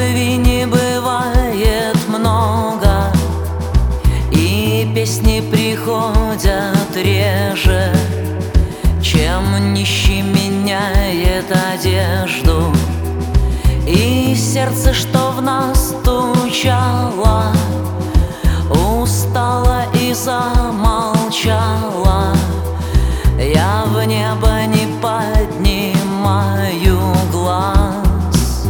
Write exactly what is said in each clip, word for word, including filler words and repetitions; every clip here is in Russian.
любви не бывает много, и песни приходят реже, чем нищий меняет одежду. И сердце, что в нас стучало, устало и замолчало. Я в небо не поднимаю глаз,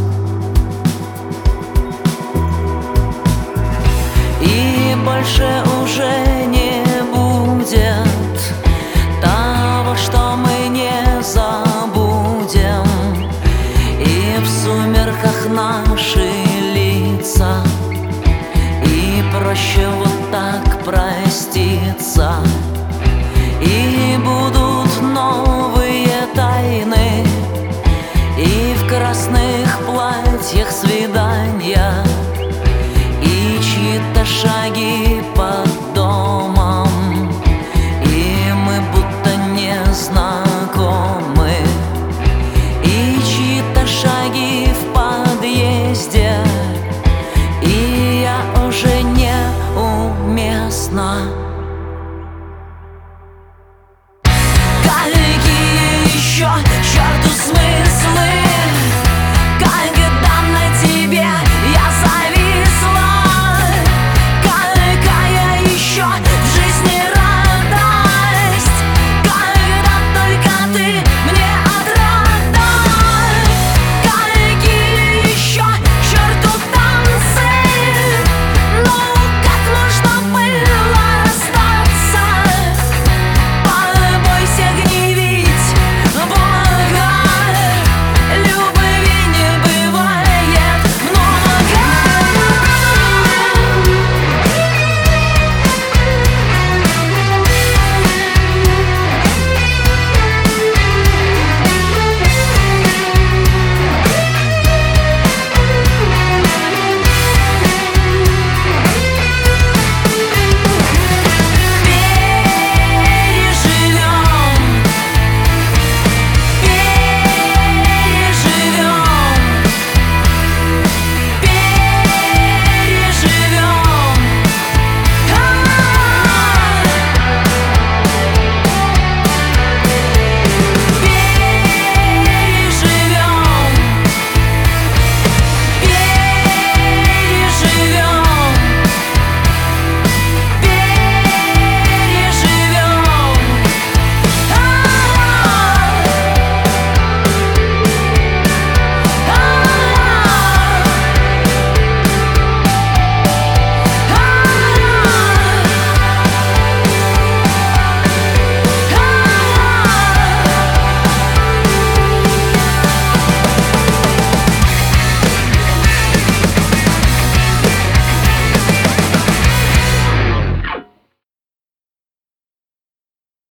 и больше уже не будет того, что мы не забудем. И в сумерках наши лица, и проще вот так проститься. И будут новые тайны, и в красных платьях свидания.